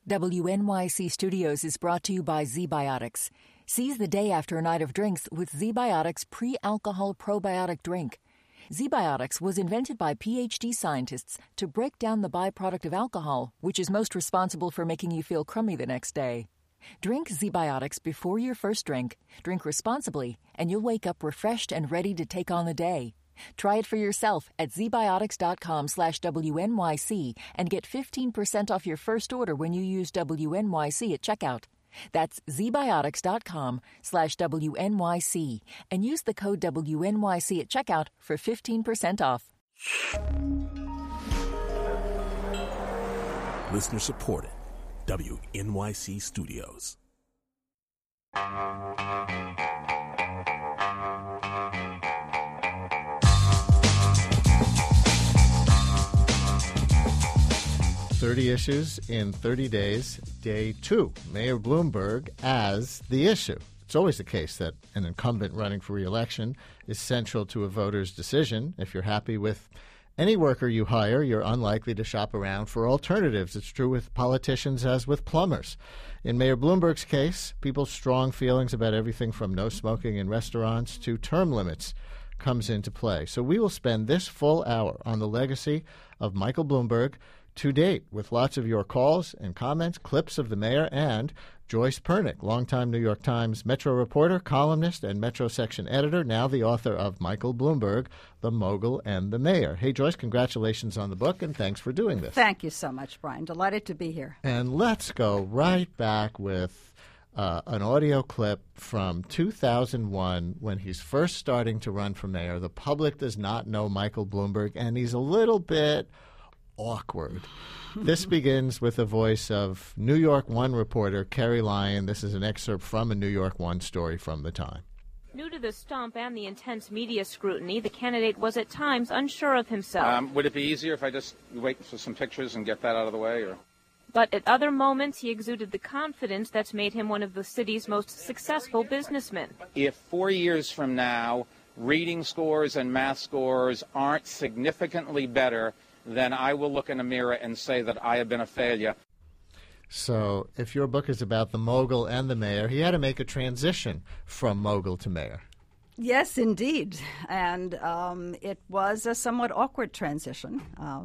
WNYC Studios is brought to you by ZBiotics. Seize the day after a night of drinks with ZBiotics pre-alcohol probiotic drink. ZBiotics was invented by PhD scientists to break down the byproduct of alcohol, which is most responsible for making you feel crummy the next day. Drink ZBiotics before your first drink, drink responsibly, and you'll wake up refreshed and ready to take on the day. Try it for yourself at zbiotics.com/WNYC and get 15% off your first order when you use WNYC at checkout. That's zbiotics.com/WNYC and use the code WNYC at checkout for 15% off. Listener supported. WNYC Studios. "30 issues in 30 days, day 2. Mayor Bloomberg as the issue." It's always the case that an incumbent running for re-election is central to a voter's decision. If you're happy with any worker you hire, you're unlikely to shop around for alternatives. It's true with politicians as with plumbers. In Mayor Bloomberg's case, people's strong feelings about everything from no smoking in restaurants to term limits comes into play. So we will spend this full hour on the legacy of Michael Bloomberg to date, with lots of your calls and comments, clips of the mayor, and Joyce Pernick, longtime New York Times Metro reporter, columnist, and Metro section editor, now the author of Michael Bloomberg, The Mogul and the Mayor. Hey, Joyce, congratulations on the book, and thanks for doing this. Thank you so much, Brian. Delighted to be here. And let's go right back with an audio clip from 2001 when he's first starting to run for mayor. The public does not know Michael Bloomberg, and he's a little bit awkward. This begins with the voice of New York One reporter Kerry Lyon. This is an excerpt from a New York One story from the time. New to the stump and the intense media scrutiny, the candidate was at times unsure of himself. Would it be easier if I just wait for some pictures and get that out of the way? Or? But at other moments, he exuded the confidence that's made him one of the city's most successful businessmen. If 4 years from now, reading scores and math scores aren't significantly better, then I will look in a mirror and say that I have been a failure. So if your book is about the mogul and the mayor, he had to make a transition from mogul to mayor. Yes, indeed. And it was a somewhat awkward transition.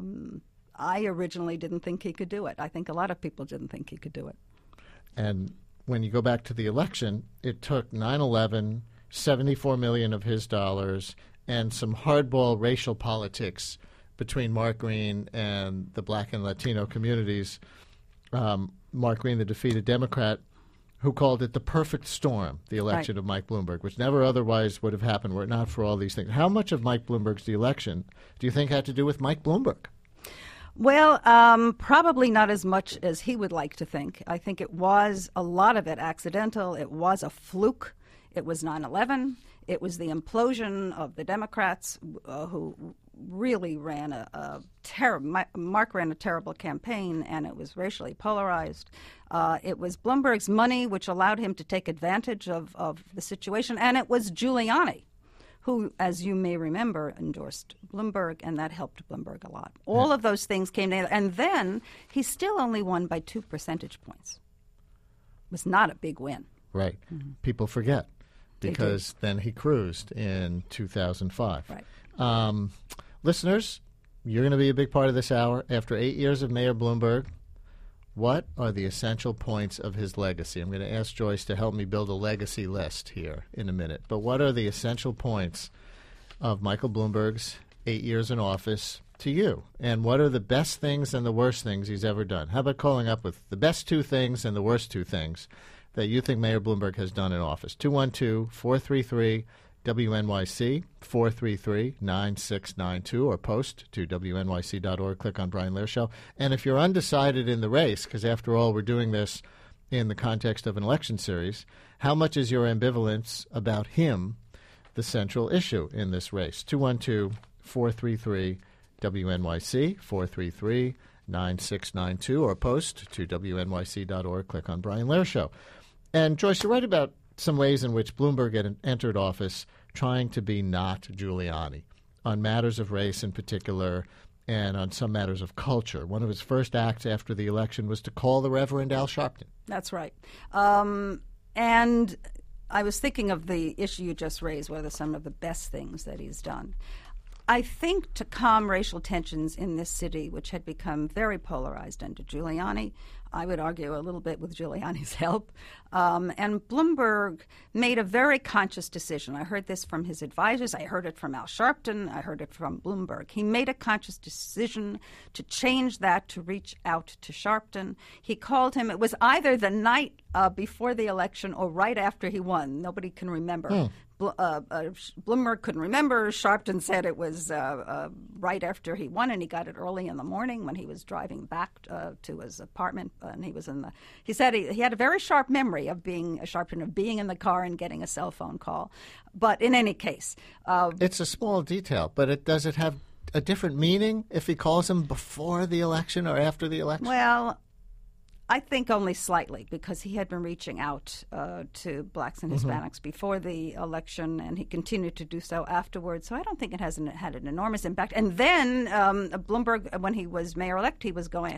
I originally didn't think he could do it. I think a lot of people didn't think he could do it. And when you go back to the election, it took 9/11, $74 million of his dollars, and some hardball racial politics between Mark Green and the black and Latino communities. Mark Green, the defeated Democrat, who called it the perfect storm, the election of Mike Bloomberg, which never otherwise would have happened were it not for all these things. How much of Mike Bloomberg's election do you think had to do with Mike Bloomberg? Well, probably not as much as he would like to think. I think it was a lot of it accidental. It was a fluke. It was 9/11. It was the implosion of the Democrats who really ran Mark ran a terrible campaign, and it was racially polarized. It was Bloomberg's money which allowed him to take advantage of the situation, and it was Giuliani, who, as you may remember, endorsed Bloomberg, and that helped Bloomberg a lot. All of those things came together, and then he still only won by 2 percentage points. It was not a big win. Right. Mm-hmm. People forget, because then he cruised in 2005. Right. Listeners, you're going to be a big part of this hour. After 8 years of Mayor Bloomberg, what are the essential points of his legacy? I'm going to ask Joyce to help me build a legacy list here in a minute. But what are the essential points of Michael Bloomberg's 8 years in office to you? And what are the best things and the worst things he's ever done? How about calling up with the best 2 things and the worst 2 things that you think Mayor Bloomberg has done in office? 212-433 WNYC, 433-9692, or post to WNYC.org. Click on Brian Lehrer Show. And if you're undecided in the race, because after all, we're doing this in the context of an election series, how much is your ambivalence about him the central issue in this race? 212-433 WNYC, 433-9692, or post to WNYC.org. Click on Brian Lehrer Show. And Joyce, you write about some ways in which Bloomberg had entered office trying to be not Giuliani on matters of race in particular and on some matters of culture. One of his first acts after the election was to call the Reverend Al Sharpton. That's right. And I was thinking of the issue you just raised, what are some of the best things that he's done. I think to calm racial tensions in this city, which had become very polarized under Giuliani, I would argue a little bit with Giuliani's help, and Bloomberg made a very conscious decision. I heard this from his advisors. I heard it from Al Sharpton. I heard it from Bloomberg. He made a conscious decision to change that, to reach out to Sharpton. He called him. It was either the night before the election or right after he won. Nobody can remember. Bloomberg couldn't remember. Sharpton said it was right after he won, and he got it early in the morning when he was driving back to his apartment. And he was in the. He said he had a very sharp memory of being Sharpton, of being in the car and getting a cell phone call. But in any case, it's a small detail, but does it have a different meaning if he calls him before the election or after the election? Well, I think only slightly, because he had been reaching out to blacks and Hispanics before the election, and he continued to do so afterwards. So I don't think it hasn't had an enormous impact. And then Bloomberg, when he was mayor-elect, he was going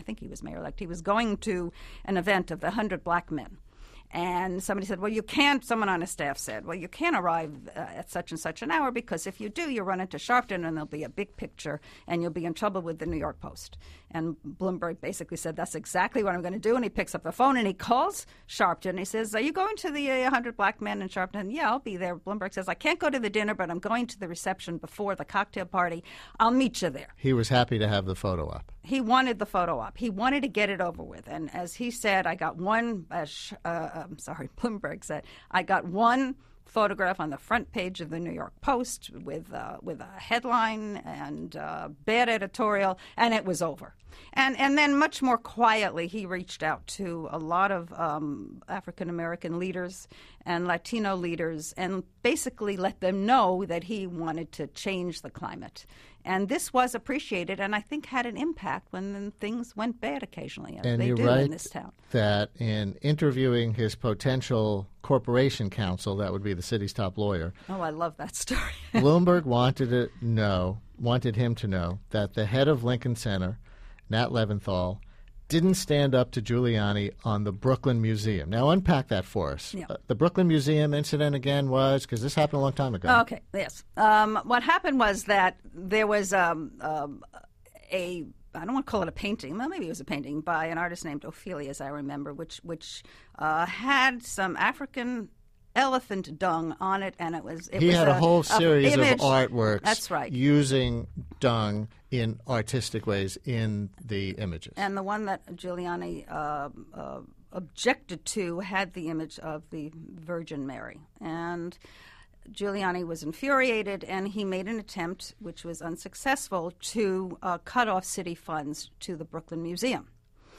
to an event of the 100 black men. And somebody said, well, you can't, someone on his staff said, well, you can't arrive at such and such an hour, because if you do, you run into Sharpton and there'll be a big picture and you'll be in trouble with the New York Post. And Bloomberg basically said, that's exactly what I'm going to do. And he picks up the phone and he calls Sharpton. He says, are you going to the 100 black men? And Sharpton, yeah, I'll be there. Bloomberg says, I can't go to the dinner, but I'm going to the reception before the cocktail party. I'll meet you there. He was happy to have the photo up. He wanted the photo up. He wanted to get it over with. And as he said, I got one, Bloomberg said, I got one photograph on the front page of the New York Post with a headline and bad editorial, and it was over. And then much more quietly, he reached out to a lot of African-American leaders and Latino leaders and basically let them know that he wanted to change the climate. And this was appreciated, and I think had an impact when things went bad occasionally, as and they do in this town. That in interviewing his potential corporation counsel, that would be the city's top lawyer. Oh, I love that story. Bloomberg wanted him to know that the head of Lincoln Center, Nat Leventhal, didn't stand up to Giuliani on the Brooklyn Museum. Now, unpack that for us. Yeah. The Brooklyn Museum incident again was, because this happened a long time ago. Okay, yes. What happened was that there was I don't want to call it a painting. Well, maybe it was a painting by an artist named Ophelia, as I remember, which had some African elephant dung on it, and he had a whole series of artworks. That's right. Using dung in artistic ways in the images. And the one that Giuliani objected to had the image of the Virgin Mary. And Giuliani was infuriated, and he made an attempt, which was unsuccessful, to cut off city funds to the Brooklyn Museum.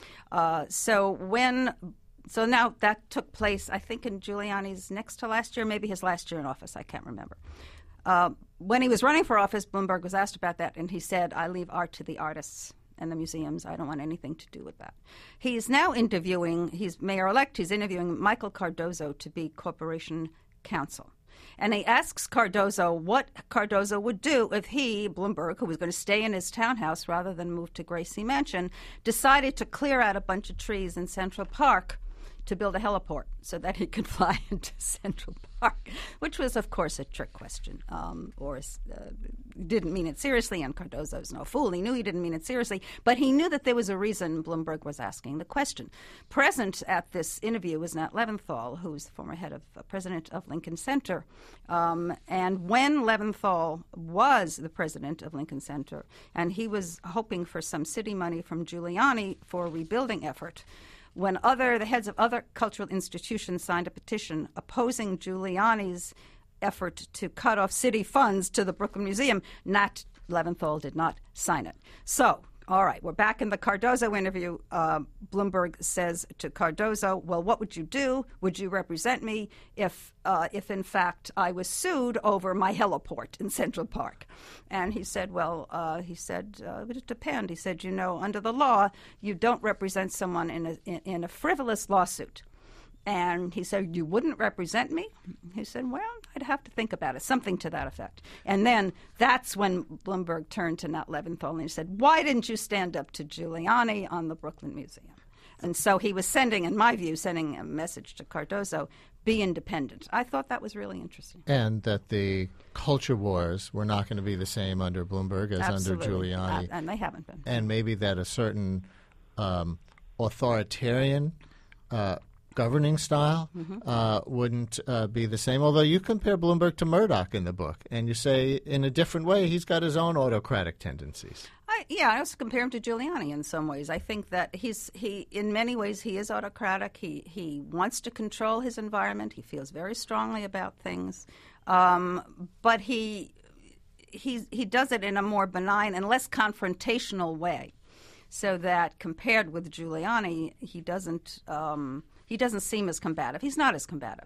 So now that took place, I think, in Giuliani's next to last year, maybe his last year in office. I can't remember. When he was running for office, Bloomberg was asked about that, and he said, I leave art to the artists and the museums. I don't want anything to do with that. He's now he's mayor-elect, he's interviewing Michael Cardozo to be corporation counsel. And he asks Cardozo what Cardozo would do if he, Bloomberg, who was going to stay in his townhouse rather than move to Gracie Mansion, decided to clear out a bunch of trees in Central Park to build a heliport so that he could fly into Central Park, which was, of course, a trick question, or didn't mean it seriously, and Cardozo's no fool. He knew he didn't mean it seriously, but he knew that there was a reason Bloomberg was asking the question. Present at this interview was Nat Leventhal, who's the former head of president of Lincoln Center. And when Leventhal was the president of Lincoln Center, and he was hoping for some city money from Giuliani for a rebuilding effort, when the heads of other cultural institutions signed a petition opposing Giuliani's effort to cut off city funds to the Brooklyn Museum, Nat Leventhal did not sign it. So, all right, we're back in the Cardozo interview. Bloomberg says to Cardozo, well, what would you do? Would you represent me if in fact, I was sued over my heliport in Central Park? And he said, it would depend. He said, under the law, you don't represent someone in a frivolous lawsuit. And he said, you wouldn't represent me? He said, well, I'd have to think about it, something to that effect. And then that's when Bloomberg turned to Nat Leventhal and he said, why didn't you stand up to Giuliani on the Brooklyn Museum? And so he was sending, in my view, sending a message to Cardozo, be independent. I thought that was really interesting. And that the culture wars were not going to be the same under Bloomberg as Absolutely. under Giuliani. And they haven't been. And maybe that a certain authoritarian governing style wouldn't be the same. Although you compare Bloomberg to Murdoch in the book, and you say in a different way he's got his own autocratic tendencies. I also compare him to Giuliani in some ways. I think that he in many ways he is autocratic. He wants to control his environment. He feels very strongly about things, but he does it in a more benign and less confrontational way. So that compared with Giuliani, he doesn't seem as combative. He's not as combative.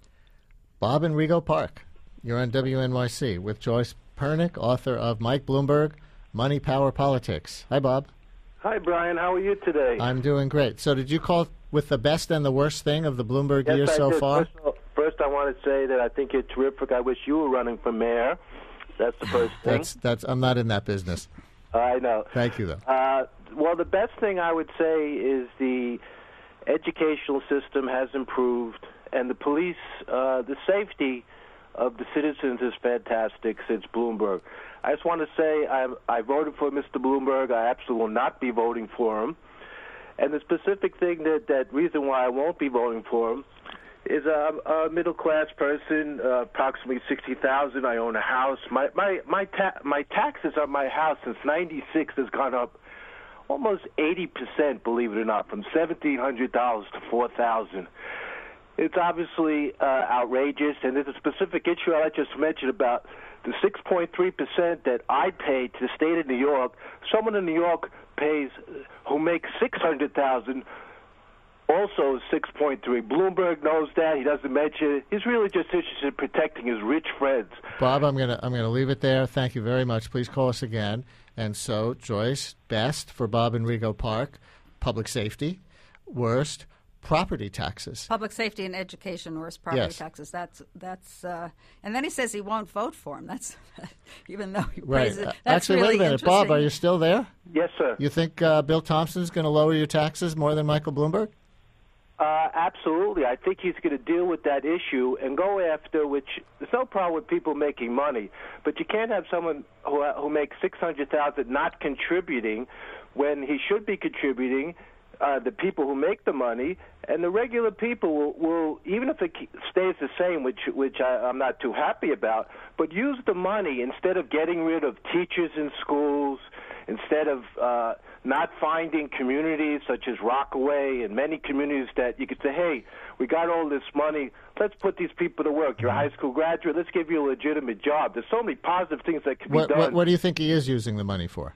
Bob in Rego Park, you're on WNYC with Joyce Pernick, author of Mike Bloomberg, Money, Power, Politics. Hi, Bob. Hi, Brian. How are you today? I'm doing great. So did you call with the best and the worst thing of the Bloomberg year so far? First, I want to say that I think you're terrific. I wish you were running for mayor. That's the first thing. I'm not in that business. I know. Thank you, though. Well, the best thing I would say is the educational system has improved, and the police, the safety of the citizens is fantastic since Bloomberg. I just want to say I voted for Mr. Bloomberg. I absolutely will not be voting for him. And the specific thing that reason why I won't be voting for him is I'm a middle-class person, approximately $60,000. I own a house. My taxes on my house since '96 has gone up almost 80%, believe it or not, from $1,700 to $4,000. It's obviously outrageous, and there's a specific issue I just mentioned about the 6.3% that I pay to the state of New York. Someone in New York pays who makes $600,000 also 6.3. Bloomberg knows that. He doesn't mention it. He's really just interested in protecting his rich friends. Bob, I'm gonna leave it there. Thank you very much. Please call us again. And so, Joyce, best for Bob in Rego Park, public safety. Worst, property taxes. Public safety and education, worst property taxes. That's and then he says he won't vote for him. That's even though he praises it. That's Actually, really wait a minute, Bob, are you still there? Yes, sir. You think Bill Thompson's going to lower your taxes more than Michael Bloomberg? Absolutely. I think he's going to deal with that issue and go after, which there's no problem with people making money, but you can't have someone who makes $600,000 not contributing when he should be contributing. The people who make the money and the regular people will even if it stays the same, which I'm not too happy about, but use the money instead of getting rid of teachers in schools, instead of not finding communities such as Rockaway and many communities that you could say, hey, we got all this money, let's put these people to work. You're a high school graduate, let's give you a legitimate job. There's so many positive things that can be done. What do you think he is using the money for?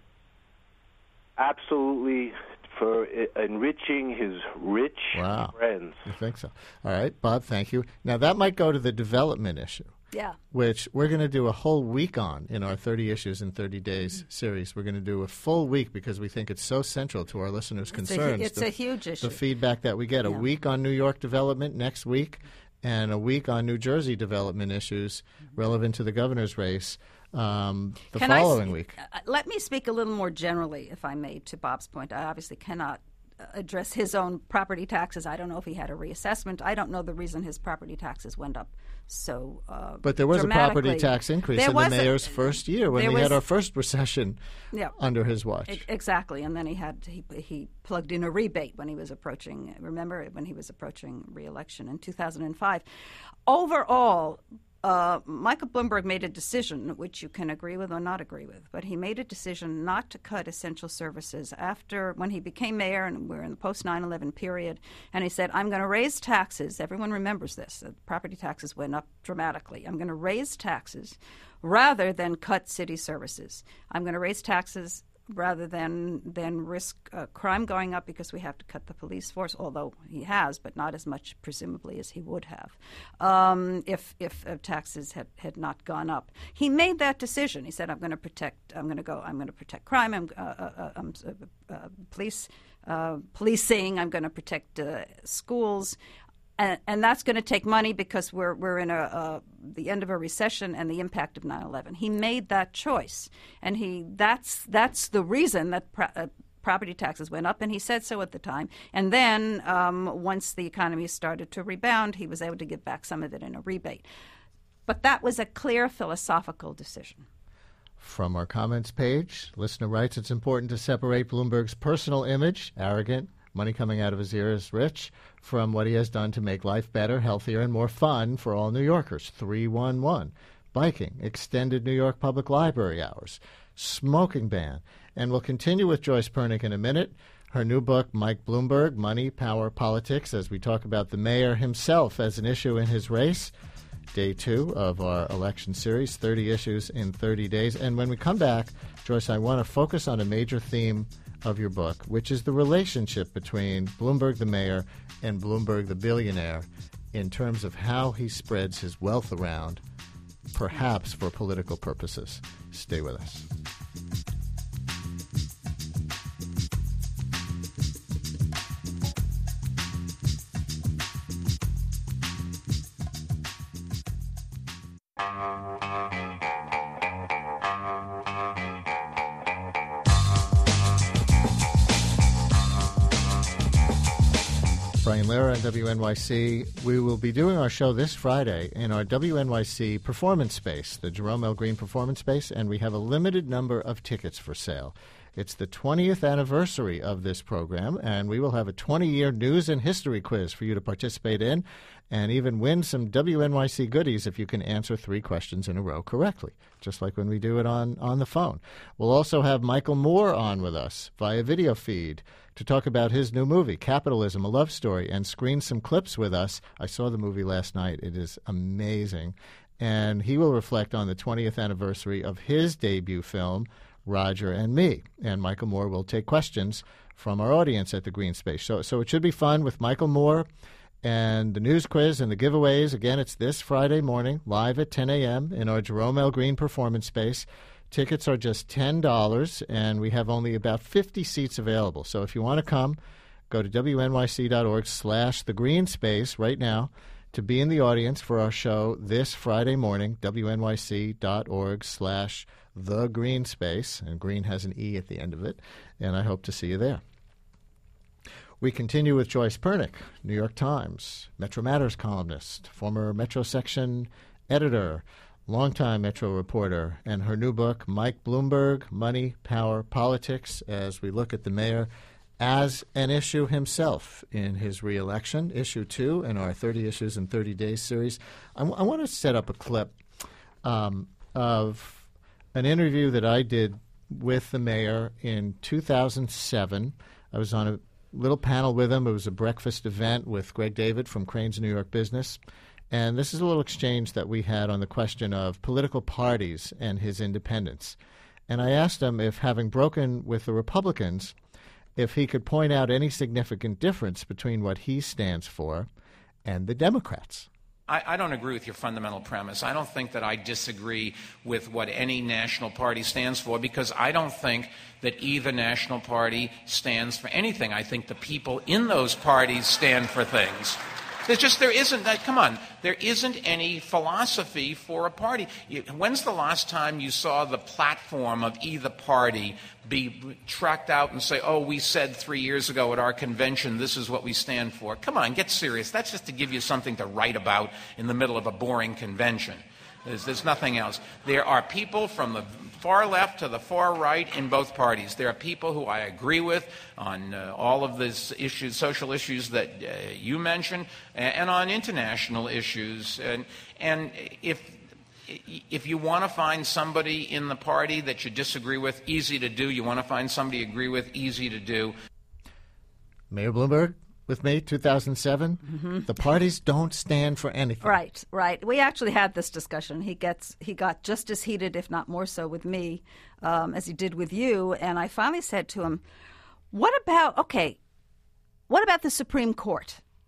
Absolutely for enriching his rich friends. You think so? All right, Bob, thank you. Now, that might go to the development issue. Yeah. Which we're going to do a whole week on in our 30 Issues in 30 Days series. We're going to do a full week because we think it's so central to our listeners' concerns. It's a huge issue. The feedback that we get. A week on New York development next week and a week on New Jersey development issues relevant to the governor's race following week. Let me speak a little more generally, if I may, to Bob's point. I obviously cannot address his own property taxes. I don't know if he had a reassessment. I don't know the reason his property taxes went up so But there was a property tax increase in the mayor's first year when we had our first recession under his watch. Exactly, and then he plugged in a rebate when he was approaching, remember, when he was approaching re-election in 2005. Overall, Michael Bloomberg made a decision, which you can agree with or not agree with, but he made a decision not to cut essential services when he became mayor, and we're in the post-9/11 period, and he said, I'm going to raise taxes. Everyone remembers this. Property taxes went up dramatically. I'm going to raise taxes rather than cut city services. I'm going to raise taxes rather than risk crime going up because we have to cut the police force, although he has, but not as much presumably as he would have if taxes had not gone up. He made that decision. He said, I'm going to protect crime, policing, I'm going to protect schools. And that's going to take money because we're in the end of a recession and the impact of 9/11. He made that choice, and that's the reason that property taxes went up, and he said so at the time. And then once the economy started to rebound, he was able to give back some of it in a rebate. But that was a clear philosophical decision. From our comments page, listener writes, it's important to separate Bloomberg's personal image, arrogant, money coming out of his ears, rich, from what he has done to make life better, healthier, and more fun for all New Yorkers. 311. Biking, extended New York Public Library hours, smoking ban. And we'll continue with Joyce Pernick in a minute. Her new book, Mike Bloomberg, Money, Power, Politics, as we talk about the mayor himself as an issue in his race. Day 2 of our election series, 30 issues in 30 days. And when we come back, Joyce, I want to focus on a major theme of your book, which is the relationship between Bloomberg the mayor and Bloomberg the billionaire in terms of how he spreads his wealth around, perhaps for political purposes. Stay with us. Brian Lehrer on WNYC. We will be doing our show this Friday in our WNYC Performance Space, the Jerome L. Green Performance Space, and we have a limited number of tickets for sale. It's the 20th anniversary of this program, and we will have a 20-year news and history quiz for you to participate in and even win some WNYC goodies if you can answer 3 questions in a row correctly, just like when we do it on the phone. We'll also have Michael Moore on with us via video feed to talk about his new movie, Capitalism, A Love Story, and screen some clips with us. I saw the movie last night. It is amazing. And he will reflect on the 20th anniversary of his debut film, Roger and Me. And Michael Moore will take questions from our audience at the Green Space. So it should be fun with Michael Moore and the news quiz and the giveaways. Again, it's this Friday morning, live at 10 a.m. in our Jerome L. Green Performance Space. Tickets are just $10, and we have only about 50 seats available. So if you want to come, go to wnyc.org/thegreenspace right now to be in the audience for our show this Friday morning, wnyc.org/thegreenspace, and green has an E at the end of it, and I hope to see you there. We continue with Joyce Pernick, New York Times, Metro Matters columnist, former Metro section editor, longtime Metro reporter, and her new book, Mike Bloomberg, Money, Power, Politics, as we look at the mayor as an issue himself in his re-election, issue 2 in our 30 Issues in 30 Days series. I want to set up a clip of an interview that I did with the mayor in 2007. I was on a little panel with him. It was a breakfast event with Greg David from Crane's New York Business. And this is a little exchange that we had on the question of political parties and his independence. And I asked him if, having broken with the Republicans, if he could point out any significant difference between what he stands for and the Democrats. I don't agree with your fundamental premise. I don't think that I disagree with what any national party stands for, because I don't think that either national party stands for anything. I think the people in those parties stand for things. There isn't any philosophy for a party. When's the last time you saw the platform of either party be tracked out and say, oh, we said 3 years ago at our convention, this is what we stand for? Come on, get serious. That's just to give you something to write about in the middle of a boring convention. There's nothing else. There are people from the far left to the far right in both parties. There are people who I agree with on all of these issues, social issues that you mentioned, and on international issues. And if you want to find somebody in the party that you disagree with, easy to do. You want to find somebody you agree with, easy to do. Mayor Bloomberg with me, 2007. Mm-hmm. The parties don't stand for anything. Right. We actually had this discussion. He got just as heated, if not more so, with me as he did with you. And I finally said to him, what about the Supreme Court?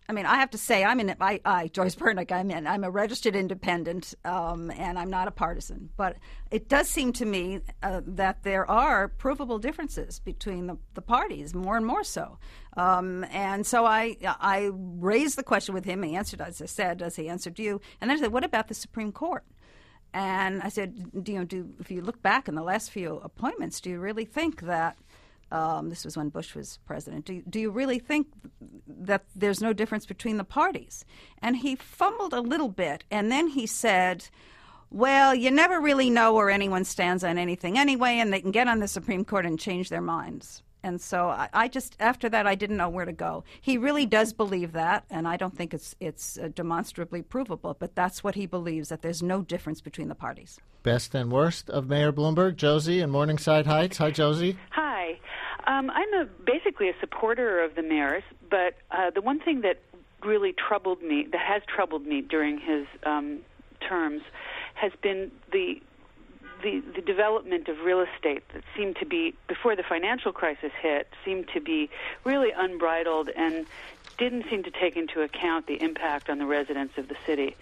I mean, I have to say, Joyce Pernick, I'm a registered independent, and I'm not a partisan. But it does seem to me that there are provable differences between the parties, more and more so. And so I raised the question with him. He answered, as I said, as he answered you. And then I said, what about the Supreme Court? And I said, if you look back in the last few appointments, do you really think that this was when Bush was president. Do you really think that there's no difference between the parties? And he fumbled a little bit, and then he said, well, you never really know where anyone stands on anything anyway, and they can get on the Supreme Court and change their minds. And so I just, after that, I didn't know where to go. He really does believe that, and I don't think it's demonstrably provable, but that's what he believes, that there's no difference between the parties. Best and worst of Mayor Bloomberg, Josie in Morningside Heights. Hi, Josie. Hi. I'm basically a supporter of the mayor's, but the one thing that really troubled me, that has troubled me during his terms, has been the development of real estate that seemed to be, before the financial crisis hit, seemed to be really unbridled and didn't seem to take into account the impact on the residents of the city.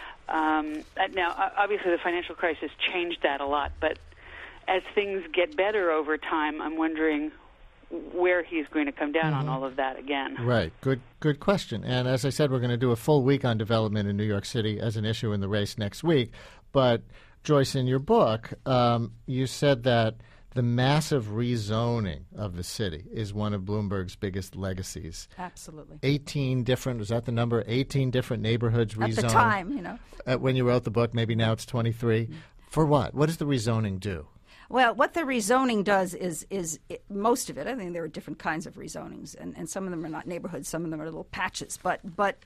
Now, obviously, the financial crisis changed that a lot, but as things get better over time, I'm wondering where he's going to come down on all of that again. Right. Good question. And as I said, we're going to do a full week on development in New York City as an issue in the race next week. But, Joyce, in your book, you said that the massive rezoning of the city is one of Bloomberg's biggest legacies. Absolutely. 18 different, was that the number? 18 different neighborhoods rezoned. At the time, When you wrote the book, maybe now it's 23. For what? What does the rezoning do? Well, what the rezoning does is most of it. I think there are different kinds of rezonings, and some of them are not neighborhoods, some of them are little patches. But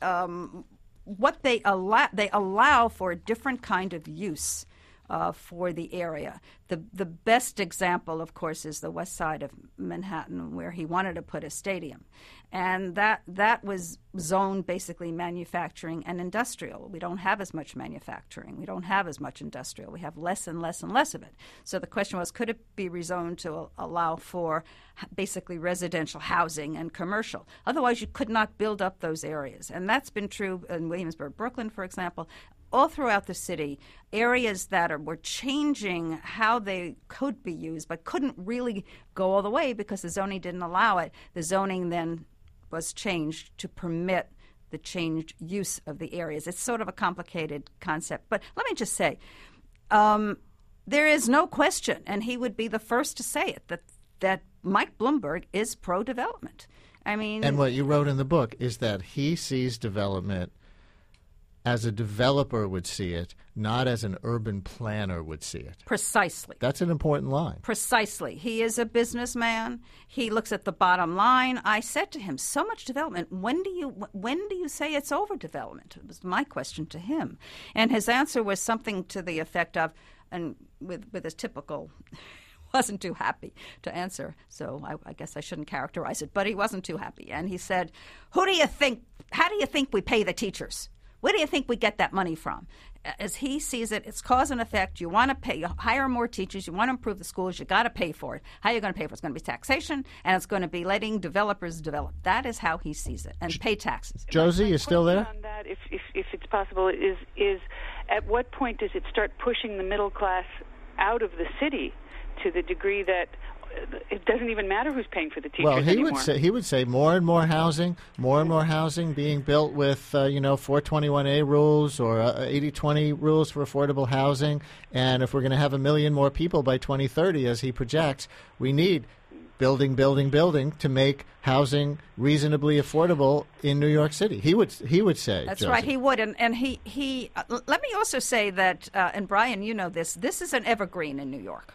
what they allow for a different kind of use for the area. The best example, of course, is the west side of Manhattan, where he wanted to put a stadium. And that was zoned basically manufacturing and industrial. We don't have as much manufacturing. We don't have as much industrial. We have less and less and less of it. So the question was, could it be rezoned to allow for basically residential housing and commercial? Otherwise, you could not build up those areas. And that's been true in Williamsburg, Brooklyn, for example. All throughout the city, areas that were changing how they could be used, but couldn't really go all the way because the zoning didn't allow it. The zoning then was changed to permit the changed use of the areas. It's sort of a complicated concept. But let me just say, there is no question, and he would be the first to say it, that Mike Bloomberg is pro-development. I mean, and what you wrote in the book is that he sees development as a developer would see it, not as an urban planner would see it. Precisely. That's an important line. Precisely. He is a businessman. He looks at the bottom line. I said to him, so much development. When do you say it's overdevelopment? It was my question to him. And his answer was something to the effect of, and with his typical wasn't too happy to answer, so I guess I shouldn't characterize it, but he wasn't too happy. And he said, how do you think we pay the teachers? Where do you think we get that money from? As he sees it, it's cause and effect. You want to pay, you hire more teachers, you want to improve the schools, you got to pay for it. How are you going to pay for it? It's going to be taxation, and it's going to be letting developers develop. That is how he sees it, and pay taxes. Josie, you still there? On that, if it's possible, is at what point does it start pushing the middle class out of the city to the degree that it doesn't even matter who's paying for the teachers anymore? Well, he would say more and more housing being built with 421A rules or 80-20 rules for affordable housing. And if we're going to have 1 million more people by 2030, as he projects, we need building to make housing reasonably affordable in New York City. He would say. That's Josie. right. He would, and he. Let me also say that, and Brian, you know this. This is an evergreen in New York.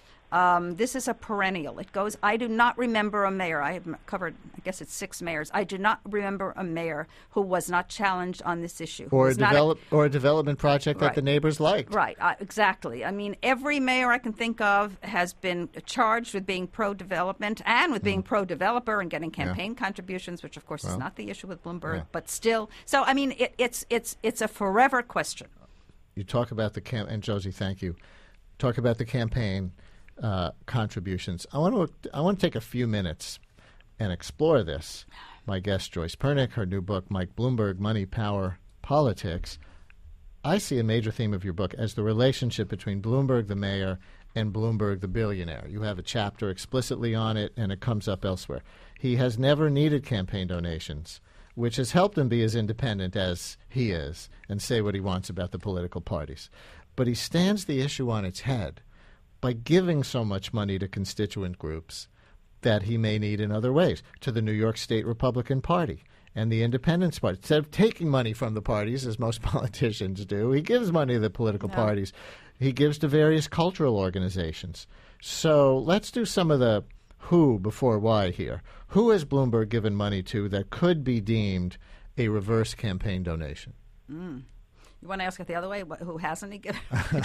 This is a perennial. It goes. I do not remember a mayor. I have covered, I guess it's 6 mayors. I do not remember a mayor who was not challenged on this issue. Or a development project that the neighbors liked. Right, exactly. I mean, every mayor I can think of has been charged with being pro-development and with being pro-developer and getting campaign contributions, which of course is not the issue with Bloomberg, but still. So I mean, it's a forever question. You talk about and Josie, thank you. Talk about the campaign contributions. I want to take a few minutes and explore this my guest, Joyce Pernick, her new book, Mike Bloomberg, Money, Power, Politics. I see a major theme of your book as the relationship between Bloomberg, the mayor, and Bloomberg, the billionaire. You have a chapter explicitly on it, and it comes up elsewhere. He has never needed campaign donations, which has helped him be as independent as he is and say what he wants about the political parties. But he stands the issue on its head by giving so much money to constituent groups that he may need in other ways, to the New York State Republican Party and the Independence Party. Instead of taking money from the parties, as most politicians do, he gives money to the political parties. He gives to various cultural organizations. So let's do some of the who before why here. Who has Bloomberg given money to that could be deemed a reverse campaign donation? You want to ask it the other way? Who hasn't he given?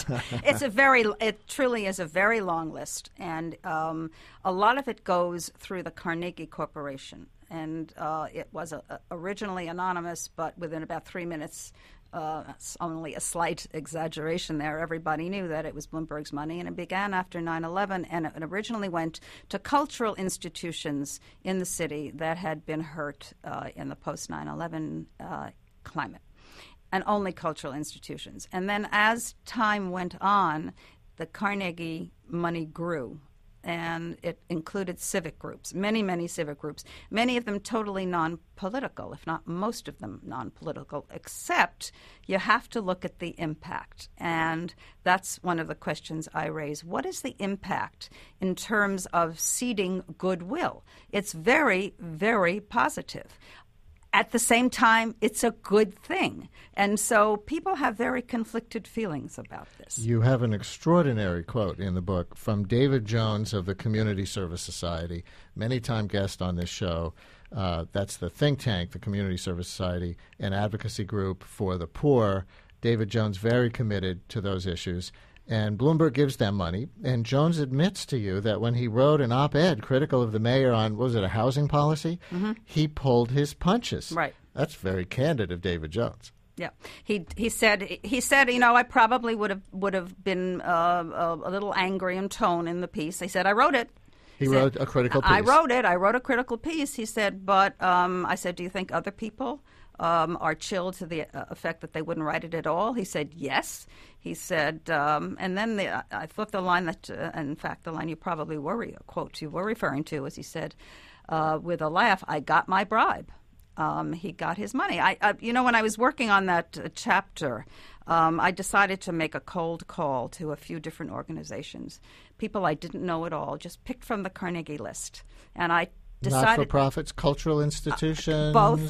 It truly is a very long list, and a lot of it goes through the Carnegie Corporation. And it was originally anonymous, but within about 3 minutes, it's only a slight exaggeration there, everybody knew that it was Bloomberg's money. And it began after 9/11, and it originally went to cultural institutions in the city that had been hurt in the post-9/11 climate, and only cultural institutions. And then as time went on, the Carnegie money grew. And it included civic groups, many, many civic groups, many of them totally non-political, if not most of them non-political, except you have to look at the impact. And that's one of the questions I raise. What is the impact in terms of seeding goodwill? It's very, very positive. At the same time, it's a good thing. And so people have very conflicted feelings about this. You have an extraordinary quote in the book from David Jones of the Community Service Society, many-time guest on this show. That's the think tank, the Community Service Society, an advocacy group for the poor. David Jones very committed to those issues. And Bloomberg gives them money. And Jones admits to you that when he wrote an op-ed critical of the mayor on, what was it, a housing policy, he pulled his punches. Right. That's very candid of David Jones. Yeah, he said, I probably would have been a little angry in tone in the piece. He said, I wrote it. He wrote a critical piece. I wrote it. I wrote a critical piece. He said, but I said, do you think other people are chilled to the effect that they wouldn't write it at all? He said, yes. He said, and then I thought the line that, in fact, the line you probably quote you were referring to, as he said, with a laugh, I got my bribe. He got his money. When I was working on that chapter, I decided to make a cold call to a few different organizations, people I didn't know at all, just picked from the Carnegie list, and I decided not-for-profits, cultural institutions, both,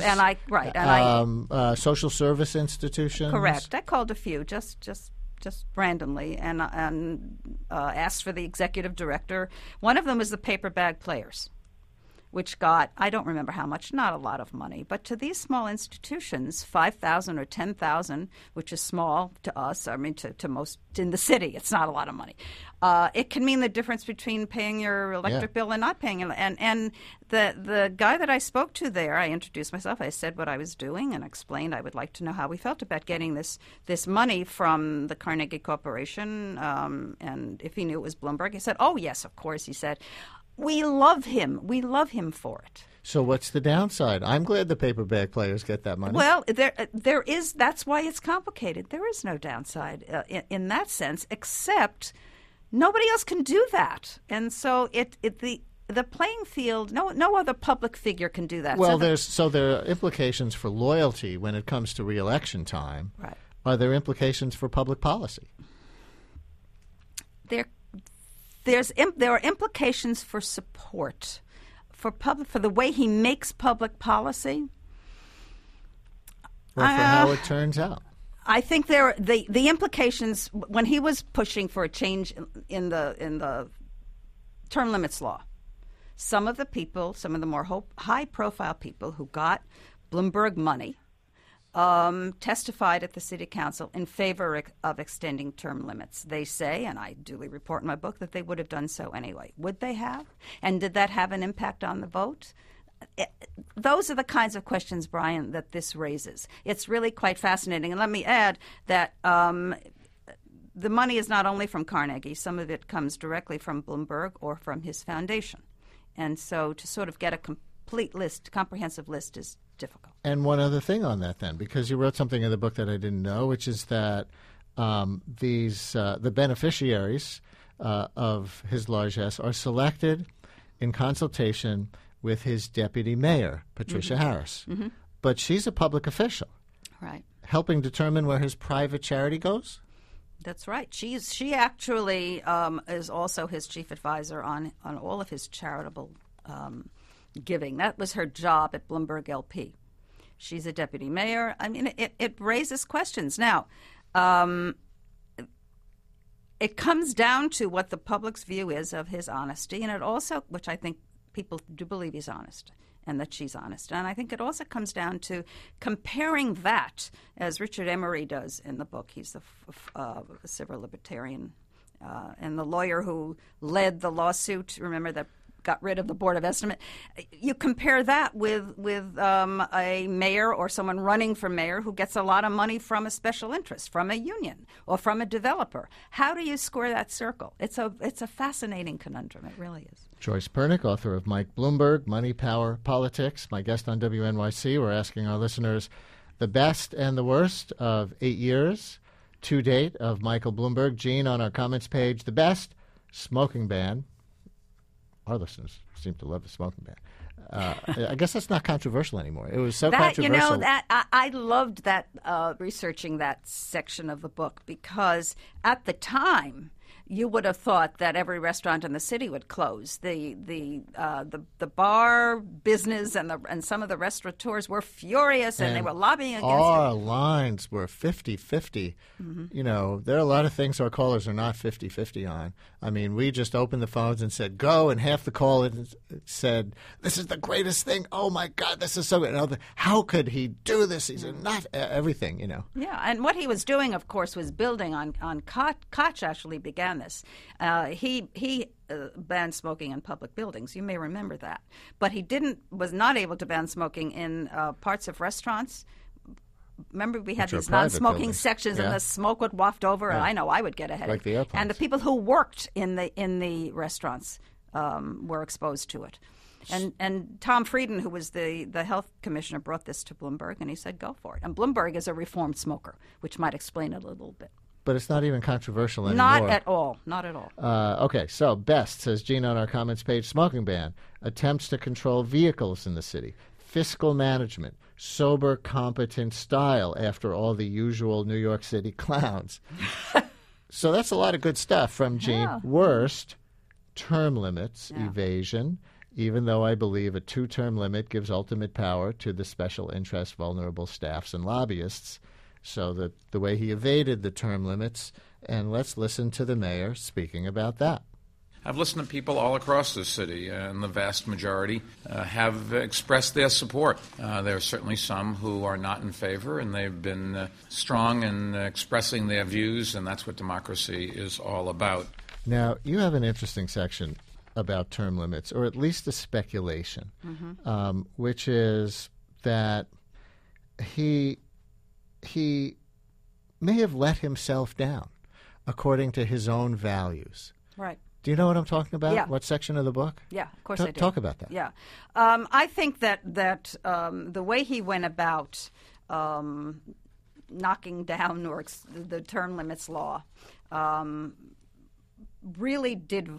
and social service institutions. Correct. I called a few, just randomly, and asked for the executive director. One of them was the Paper Bag Players, which got, I don't remember how much, not a lot of money. But to these small institutions, $5,000 or $10,000, which is small to us, I mean to most in the city, it's not a lot of money. It can mean the difference between paying your electric bill and not paying it. And the guy that I spoke to there, I introduced myself, I said what I was doing and explained I would like to know how we felt about getting this money from the Carnegie Corporation, and if he knew it was Bloomberg. He said, oh, yes, of course, he said. We love him. We love him for it. So what's the downside? I'm glad the Paper Bag Players get that money. Well, there is. That's why it's complicated. There is no downside in that sense, except nobody else can do that, and so the playing field. No other public figure can do that. Well, there are implications for loyalty when it comes to re-election time. Right. Are there implications for public policy? There are implications for support for the way he makes public policy, or for how it turns out. I think the implications when he was pushing for a change in the term limits law. Some of the more high-profile people who got Bloomberg money testified at the city council in favor of extending term limits. They say, and I duly report in my book, that they would have done so anyway. Would they have? And did that have an impact on the vote? Those are the kinds of questions, Brian, that this raises. It's really quite fascinating. And let me add that the money is not only from Carnegie. Some of it comes directly from Bloomberg or from his foundation. And so to sort of get a complete list, comprehensive list is difficult. And one other thing on that then, because you wrote something in the book that I didn't know, which is that the beneficiaries of his largesse are selected in consultation with his deputy mayor, Patricia Harris. Mm-hmm. But she's a public official. Right. Helping determine where his private charity goes? That's right. She actually is also his chief advisor on all of his charitable giving. That was her job at Bloomberg LP. She's a deputy mayor. I mean, it raises questions. Now, it comes down to what the public's view is of his honesty, and it also, which I think people do believe he's honest and that she's honest. And I think it also comes down to comparing that, as Richard Emery does in the book. He's a civil libertarian and the lawyer who led the lawsuit, remember, that got rid of the Board of Estimate. You compare that with a mayor or someone running for mayor who gets a lot of money from a special interest, from a union or from a developer. How do you square that circle? It's a fascinating conundrum. It really is. Joyce Pernick, author of Mike Bloomberg, Money, Power, Politics, my guest on WNYC. We're asking our listeners the best and the worst of 8 years to date of Michael Bloomberg. Gene, on our comments page, the best, smoking ban. Our listeners seem to love the smoking ban. I guess that's not controversial anymore. It was so controversial. You know, that I loved that researching that section of the book, because at the time you would have thought that every restaurant in the city would close. The bar business and some of the restaurateurs were furious, and they were lobbying against our it. lines were 50-50. Mm-hmm. You know, there are a lot of things our callers are not 50-50 on. I mean, we just opened the phones and said, go, and half the call said, this is the greatest thing. Oh, my God, this is so good. And how could he do this? He's not everything, you know. Yeah, and what he was doing, of course, was building on Koch actually began this. He banned smoking in public buildings. You may remember that. But he was not able to ban smoking in parts of restaurants. Remember, we had these non-smoking sections, and the smoke would waft over. Yeah. I know I would get a headache. Like the airplanes. And the people who worked in the restaurants were exposed to it. And Tom Frieden, who was the health commissioner, brought this to Bloomberg, and he said, go for it. And Bloomberg is a reformed smoker, which might explain it a little bit. But it's not even controversial anymore. Not at all. Not at all. Okay, so best, says Gene on our comments page, smoking ban, attempts to control vehicles in the city, fiscal management, sober, competent style after all the usual New York City clowns. So that's a lot of good stuff from Gene. Yeah. Worst, term limits, evasion, even though I believe a 2-term limit gives ultimate power to the special interest vulnerable staffs and lobbyists. So the way he evaded the term limits, and let's listen to the mayor speaking about that. I've listened to people all across the city, and the vast majority have expressed their support. There are certainly some who are not in favor, and they've been strong in expressing their views, and that's what democracy is all about. Now, you have an interesting section about term limits, or at least a speculation, which is that he may have let himself down according to his own values. Right. Do you know what I'm talking about? Yeah. What section of the book? Yeah, of course I do. Talk about that. Yeah. I think that the way he went about knocking down the term limits law really did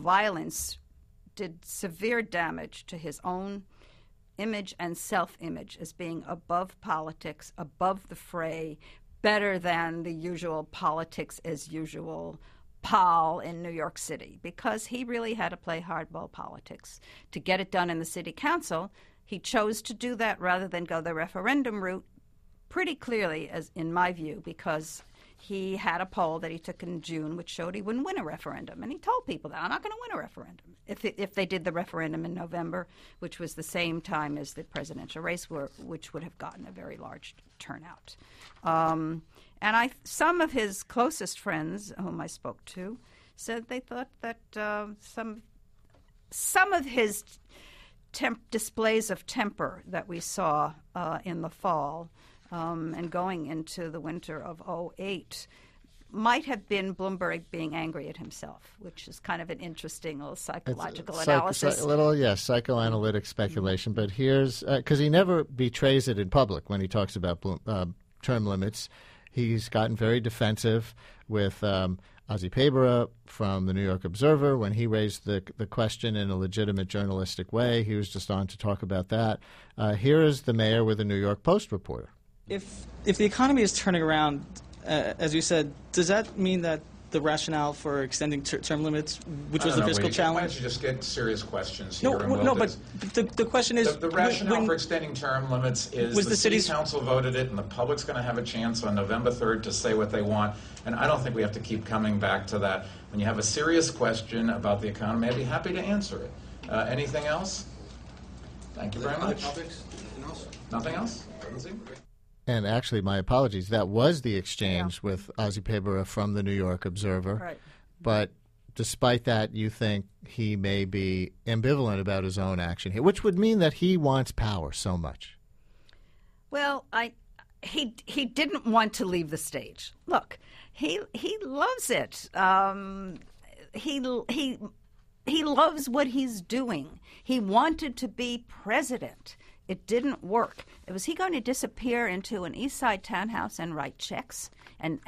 severe damage to his own image and self-image as being above politics, above the fray, better than the usual politics as usual pal in New York City, because he really had to play hardball politics to get it done in the city council. He chose to do that rather than go the referendum route pretty clearly, as in my view, because he had a poll that he took in June which showed he wouldn't win a referendum. And he told people that I'm not going to win a referendum if they did the referendum in November, which was the same time as the presidential race, which would have gotten a very large turnout. And some of his closest friends, whom I spoke to, said they thought that some of his displays of temper that we saw in the fall and going into the winter of 2008 might have been Bloomberg being angry at himself, which is kind of an interesting little psychological It's analysis. a little, psychoanalytic speculation. But here's because he never betrays it in public when he talks about term limits. He's gotten very defensive with Ozzy Pabera from the New York Observer when he raised the question in a legitimate journalistic way. He was just on to talk about that. Here is the mayor with a New York Post reporter. If the economy is turning around, as you said, does that mean that the rationale for extending term limits, which was the fiscal challenge? Why don't you just get serious questions here? But the question is... The rationale for extending term limits is the city council voted it, and the public's going to have a chance on November 3rd to say what they want. And I don't think we have to keep coming back to that. When you have a serious question about the economy, I'd be happy to answer it. Anything else? Thank you very much. Nothing else? And actually, my apologies, that was the exchange with Ozzy Pabera from the New York Observer. Right. But despite that, you think he may be ambivalent about his own action here, which would mean that he wants power so much. Well, he didn't want to leave the stage. Look, he loves it. He loves what he's doing. He wanted to be president. It didn't work. Was he going to disappear into an East Side townhouse and write checks and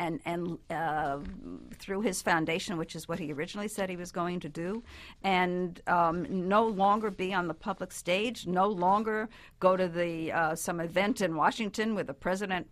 through his foundation, which is what he originally said he was going to do, and no longer be on the public stage, no longer go to the some event in Washington where the president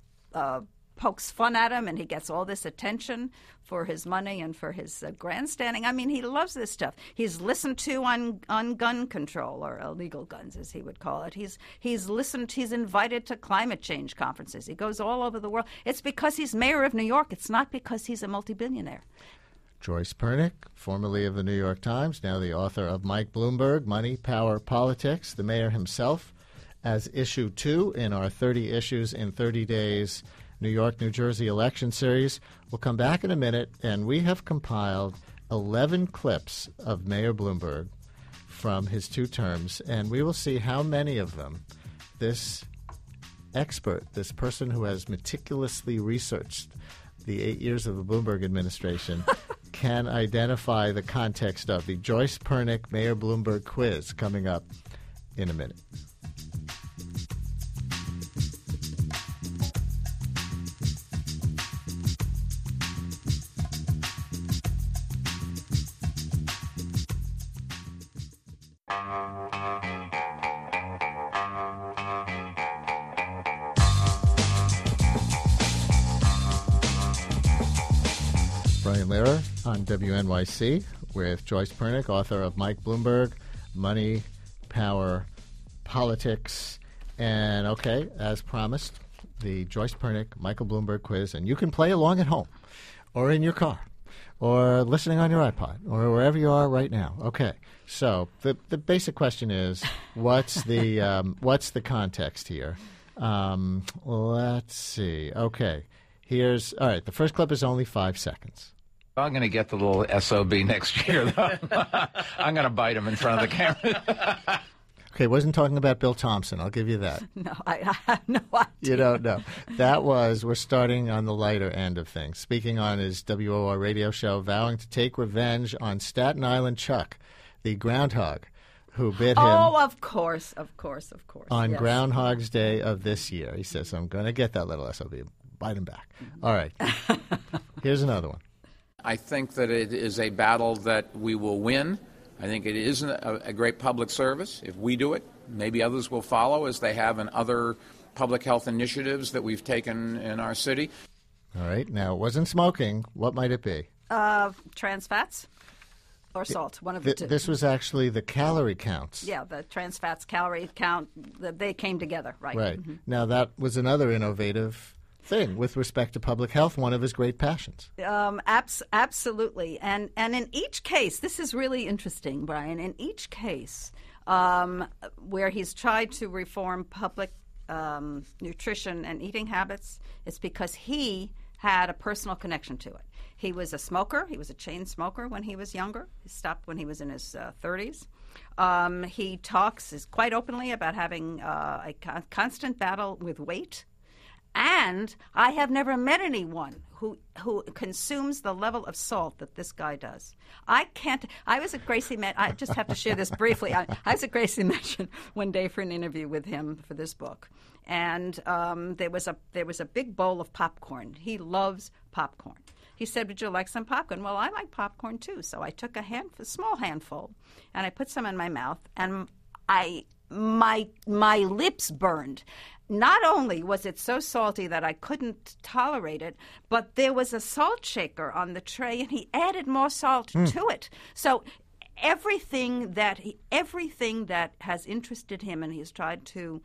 pokes fun at him and he gets all this attention for his money and for his grandstanding? I mean, he loves this stuff. He's listened to on gun control, or illegal guns, as he would call it. He's invited to climate change conferences. He goes all over the world. It's because he's mayor of New York. It's not because he's a multi-billionaire. Joyce Pernick, formerly of the New York Times, now the author of Mike Bloomberg, Money, Power, Politics, the mayor himself, as issue 2 in our 30 Issues in 30 Days New York, New Jersey election series. We'll come back in a minute, and we have compiled 11 clips of Mayor Bloomberg from his 2 terms, and we will see how many of them this expert, this person who has meticulously researched the 8 years of the Bloomberg administration, can identify the context of. The Joyce Pernick Mayor Bloomberg quiz coming up in a minute. Brian Lehrer on WNYC with Joyce Pernick, author of Mike Bloomberg, Money, Power, Politics. And, okay, as promised, the Joyce Pernick, Michael Bloomberg quiz. And you can play along at home or in your car or listening on your iPod or wherever you are right now. Okay, so the basic question is, what's the context here? Let's see. Okay. All right, the first clip is only 5 seconds. I'm going to get the little SOB next year, though. I'm going to bite him in front of the camera. Okay, wasn't talking about Bill Thompson. I'll give you that. No, I have no idea. You don't know. We're starting on the lighter end of things. Speaking on his WOR radio show, vowing to take revenge on Staten Island Chuck, the groundhog who bit him. Oh, of course. On yes. Groundhog's Day of this year. He says, I'm going to get that little SOB. Bite him back. All right. Here's another one. I think that it is a battle that we will win. I think it is a great public service. If we do it, maybe others will follow, as they have in other public health initiatives that we've taken in our city. All right. Now, it wasn't smoking. What might it be? Trans fats or salt, one of the two. This was actually the calorie counts. Yeah, the trans fats calorie count, they came together, right? Right. Mm-hmm. Now, that was another innovative thing with respect to public health, one of his great passions. Absolutely. And in each case, this is really interesting, Brian, in each case where he's tried to reform public nutrition and eating habits, it's because he had a personal connection to it. He was a smoker. He was a chain smoker when he was younger. He stopped when he was in his 30s. He talks quite openly about having a constant battle with weight. And I have never met anyone who consumes the level of salt that this guy does. I can't. I was at Gracie Mansion. I just have to share this briefly. I was at Gracie Mansion one day for an interview with him for this book, and there was a big bowl of popcorn. He loves popcorn. He said, "Would you like some popcorn?" Well, I like popcorn too, so I took a small handful, and I put some in my mouth, and my lips burned. Not only was it so salty that I couldn't tolerate it, but there was a salt shaker on the tray, and he added more salt to it. So everything that has interested him and he's tried to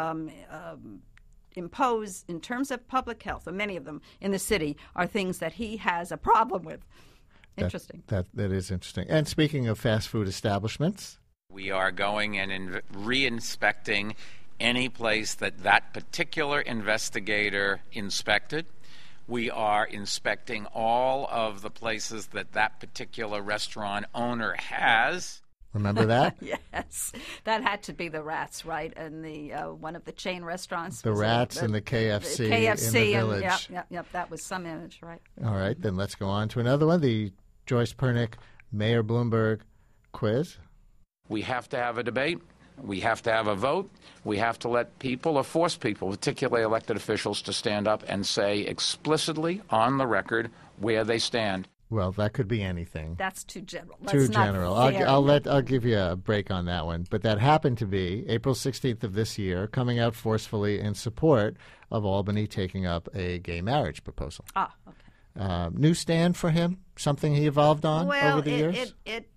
impose in terms of public health, and many of them in the city, are things that he has a problem with. Interesting. That is interesting. And speaking of fast food establishments, we are going and re-inspecting any place that particular investigator inspected. We are inspecting all of the places that particular restaurant owner has. Remember that? Yes. That had to be the Rats, right? And the one of the chain restaurants. The Rats and the KFC in the Village. Yep. That was some image, right? All right. Then let's go on to another one, the Joyce Pernick Mayor Bloomberg quiz. We have to have a debate. We have to have a vote. We have to let people, or force people, particularly elected officials, to stand up and say explicitly on the record where they stand. Well, that could be anything. That's too general. Too general. I'll give you a break on that one. But that happened to be April 16th of this year, coming out forcefully in support of Albany taking up a gay marriage proposal. Okay. New stand for him? Something he evolved on over the years?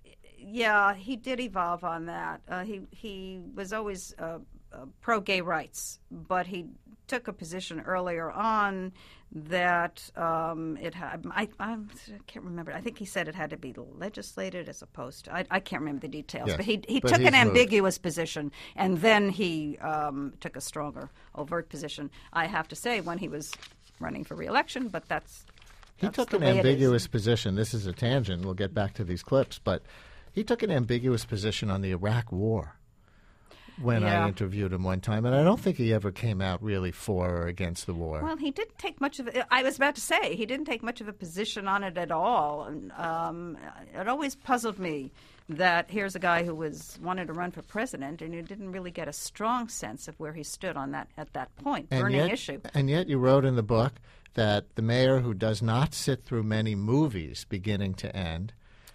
Yeah, he did evolve on that. He was always pro-gay rights, but he took a position earlier on that it had. I can't remember. I think he said it had to be legislated as opposed to. I can't remember the details, yes, but he took an ambiguous position, and then he took a stronger, overt position. I have to say, when he was running for re-election, but that's. He took an ambiguous position. This is a tangent. We'll get back to these clips, but. He took an ambiguous position on the Iraq War when I interviewed him one time, and I don't think he ever came out really for or against the war. Well, he didn't take much of it. I was about to say, he didn't take much of a position on it at all. And, it always puzzled me that here's a guy who wanted to run for president, and you didn't really get a strong sense of where he stood on that at that point, burning issue. And yet you wrote in the book that the mayor who does not sit through many movies beginning to end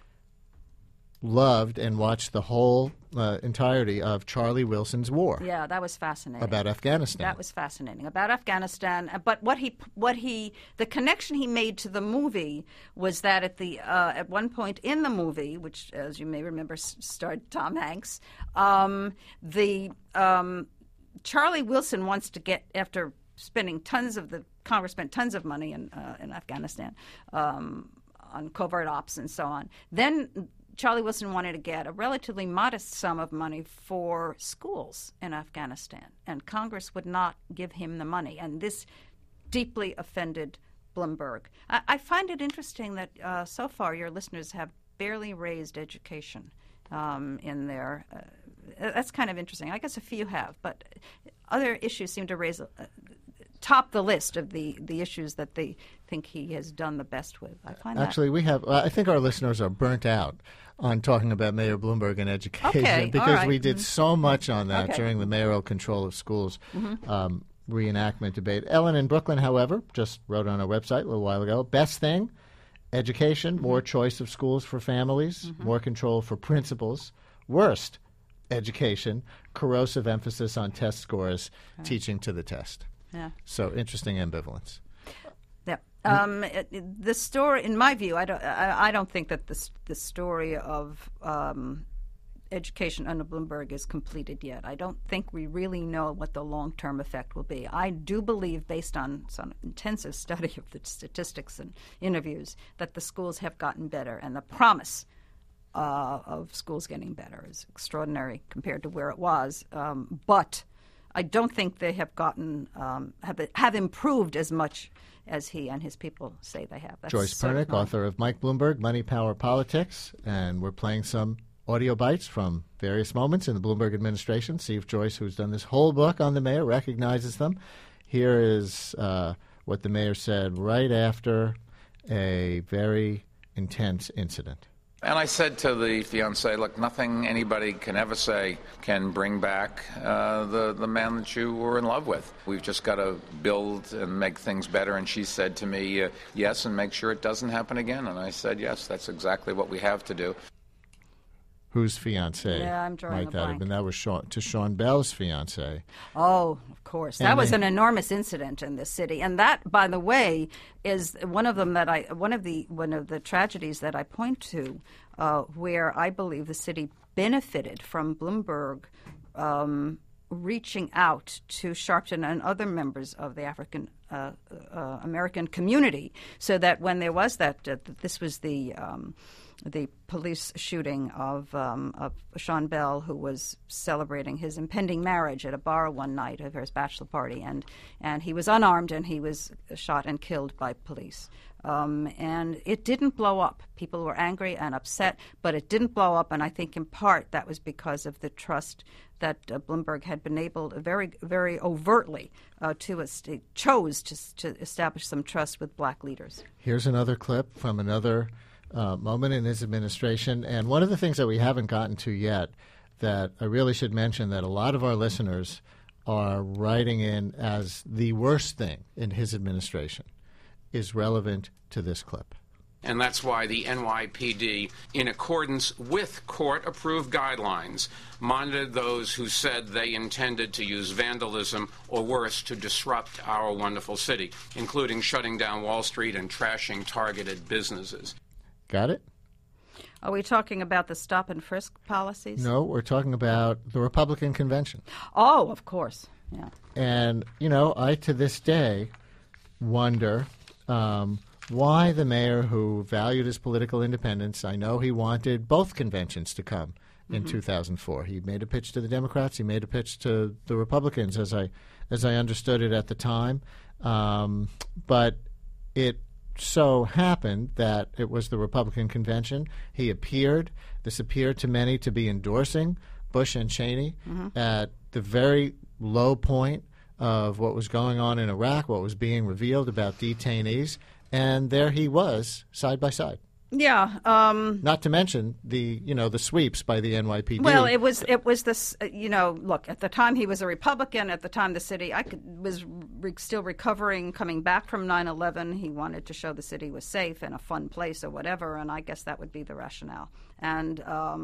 loved and watched the whole entirety of Charlie Wilson's War. Yeah, that was fascinating. About Afghanistan. That was fascinating. About Afghanistan. But the connection he made to the movie was that at one point in the movie, which, as you may remember, starred Tom Hanks, Charlie Wilson wants to get, after spending Congress spent tons of money in Afghanistan on covert ops and so on. Then Charlie Wilson wanted to get a relatively modest sum of money for schools in Afghanistan, and Congress would not give him the money, and this deeply offended Bloomberg. I find it interesting that so far your listeners have barely raised education in their that's kind of interesting. I guess a few have, but other issues seem to top the list of the issues that they think he has done the best with. I find actually we have. I think our listeners are burnt out on talking about Mayor Bloomberg and education because we did so much on that during the mayoral control of schools reenactment debate. Ellen in Brooklyn, however, just wrote on our website a little while ago, best thing, education, more choice of schools for families, more control for principals. Worst, education, corrosive emphasis on test scores, teaching to the test. Yeah. So interesting ambivalence. Yeah. The story, in my view, I don't think that the story of education under Bloomberg is completed yet. I don't think we really know what the long-term effect will be. I do believe, based on some intensive study of the statistics and interviews, that the schools have gotten better, and the promise of schools getting better is extraordinary compared to where it was. But I don't think they have gotten have improved as much as he and his people say they have. That's Joyce Pernick, author of Mike Bloomberg, Money, Power, Politics, and we're playing some audio bites from various moments in the Bloomberg administration. See if Joyce, who's done this whole book on the mayor, recognizes them. Here is what the mayor said right after a very intense incident. And I said to the fiancé, look, nothing anybody can ever say can bring back the man that you were in love with. We've just got to build and make things better. And she said to me, yes, and make sure it doesn't happen again. And I said, yes, that's exactly what we have to do. Whose fiancé? Yeah, I'm drawing might a that have blank. been? That was Sean Bell's fiancé. Oh, of course. That was an enormous incident in this city, and that, by the way, is one of the tragedies that I point to, where I believe the city benefited from Bloomberg reaching out to Sharpton and other members of the African American community, so that when there was this was the police shooting of Sean Bell, who was celebrating his impending marriage at a bar one night of his bachelor party, and he was unarmed and he was shot and killed by police. And it didn't blow up. People were angry and upset, but it didn't blow up, and I think in part that was because of the trust that Bloomberg had been able to very, very overtly chose to establish some trust with black leaders. Here's another clip from another moment in his administration. And one of the things that we haven't gotten to yet that I really should mention that a lot of our listeners are writing in as the worst thing in his administration is relevant to this clip. And that's why the NYPD, in accordance with court-approved guidelines, monitored those who said they intended to use vandalism or worse to disrupt our wonderful city, including shutting down Wall Street and trashing targeted businesses. Got it? Are we talking about the stop and frisk policies? No, we're talking about the Republican convention. Oh, of course. Yeah. And, I to this day wonder why the mayor, who valued his political independence, I know he wanted both conventions to come in 2004. He made a pitch to the Democrats. He made a pitch to the Republicans, as I understood it at the time. But it so happened that it was the Republican convention. He appeared. This appeared to many to be endorsing Bush and Cheney at the very low point of what was going on in Iraq, what was being revealed about detainees, and there he was, side by side. Yeah. Not to mention the sweeps by the NYPD. Well, it was this. Look, at the time he was a Republican. At the time the city was still recovering, coming back from 9/11. He wanted to show the city was safe and a fun place or whatever, and I guess that would be the rationale. And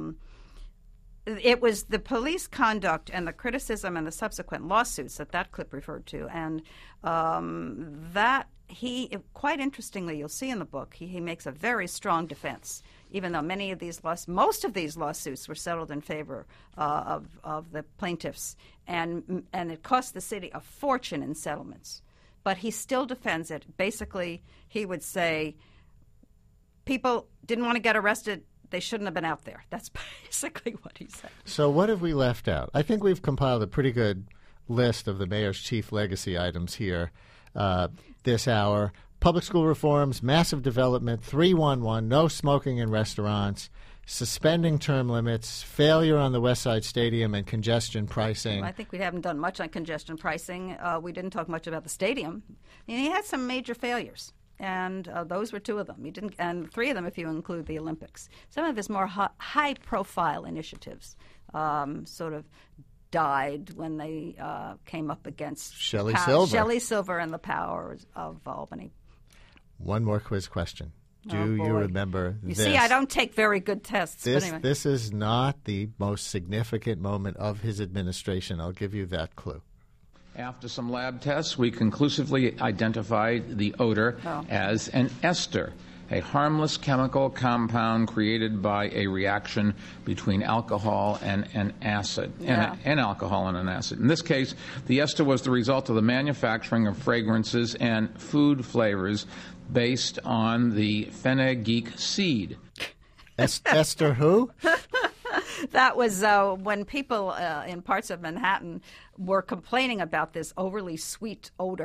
it was the police conduct and the criticism and the subsequent lawsuits that clip referred to, and that. He, quite interestingly, you'll see in the book, he makes a very strong defense, even though most of these lawsuits were settled in favor of the plaintiffs, and it cost the city a fortune in settlements. But he still defends it. Basically, he would say people didn't want to get arrested. They shouldn't have been out there. That's basically what he said. So what have we left out? I think we've compiled a pretty good list of the mayor's chief legacy items here. This hour, public school reforms, massive development, 311, no smoking in restaurants, suspending term limits, failure on the West Side Stadium, and congestion pricing. I think we haven't done much on congestion pricing. We didn't talk much about the stadium. He had some major failures, and those were two of them. He didn't, and three of them if you include the Olympics. Some of his more high-profile initiatives sort of died when they came up against Shelley Silver and the powers of Albany. One more quiz question. Do you remember this? You see, I don't take very good tests. This is not the most significant moment of his administration. I'll give you that clue. After some lab tests, we conclusively identified the odor as an ester, a harmless chemical compound created by a reaction between alcohol and an acid, an alcohol and an acid. In this case, the ester was the result of the manufacturing of fragrances and food flavors based on the fenugreek seed. Ester who? That was when people in parts of Manhattan were complaining about this overly sweet odor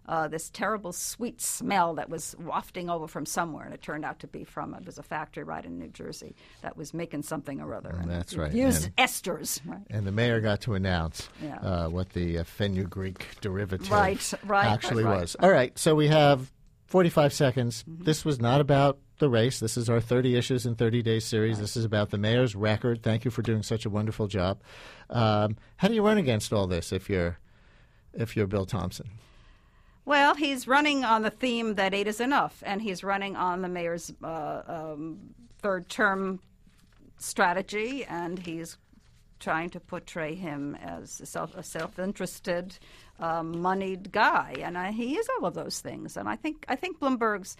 this terrible sweet smell that was wafting over from somewhere, and it turned out to be it was a factory right in New Jersey that was making something or other. And that's right. Used esters. Right. And the mayor got to announce what the fenugreek derivative actually right. was. All right, so we have 45 seconds. Mm-hmm. This was not about the race. This is our 30 Issues in 30 Days series. Right. This is about the mayor's record. Thank you for doing such a wonderful job. How do you run against all this if you're Bill Thompson? Well, he's running on the theme that 8 is enough, and he's running on the mayor's third-term strategy, and he's trying to portray him as a self-interested, moneyed guy, and he is all of those things. And I think Bloomberg's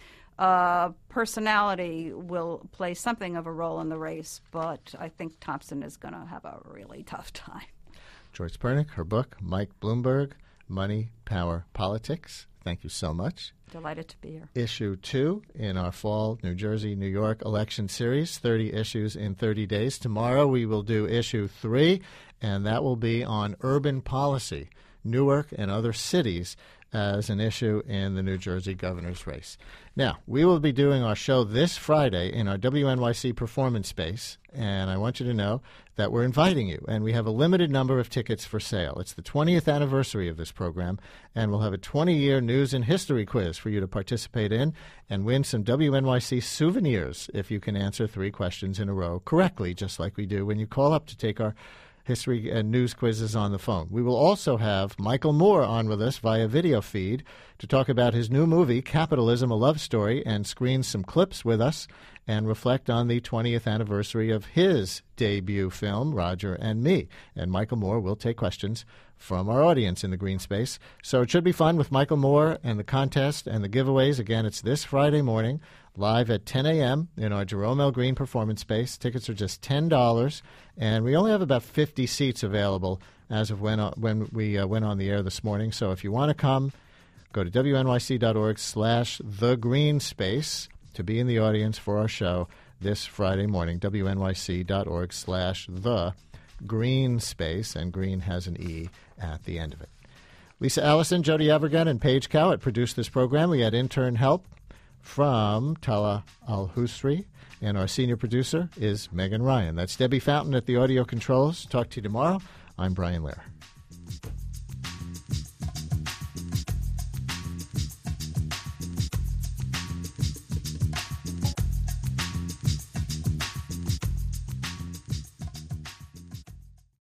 personality will play something of a role in the race, but I think Thompson is going to have a really tough time. Joyce Pernick, her book, Mike Bloomberg, Money, Power, Politics. Thank you so much. Delighted to be here. Issue 2 in our fall New Jersey, New York election series, 30 Issues in 30 Days. Tomorrow we will do Issue 3, and that will be on urban policy, Newark and other cities as an issue in the New Jersey governor's race. Now, we will be doing our show this Friday in our WNYC performance space, and I want you to know that we're inviting you, and we have a limited number of tickets for sale. It's the 20th anniversary of this program, and we'll have a 20-year news and history quiz for you to participate in and win some WNYC souvenirs if you can answer 3 questions in a row correctly, just like we do when you call up to take our history and news quizzes on the phone. We will also have Michael Moore on with us via video feed to talk about his new movie, Capitalism, A Love Story, and screen some clips with us and reflect on the 20th anniversary of his debut film, Roger and Me. And Michael Moore will take questions from our audience in the green space. So it should be fun with Michael Moore and the contest and the giveaways. Again, it's this Friday morning, live at 10 a.m. in our Jerome L. Green performance space. Tickets are just $10, and we only have about 50 seats available as of when we went on the air this morning. So if you want to come, go to wnyc.org/thegreenspace to be in the audience for our show this Friday morning, wnyc.org/thegreenspace, and green has an E at the end of it. Lisa Allison, Jody Avergan, and Paige Cowett produced this program. We had intern help from Tala Al-Husri, and our senior producer is Megan Ryan. That's Debbie Fountain at the audio controls. Talk to you tomorrow. I'm Brian Lehrer.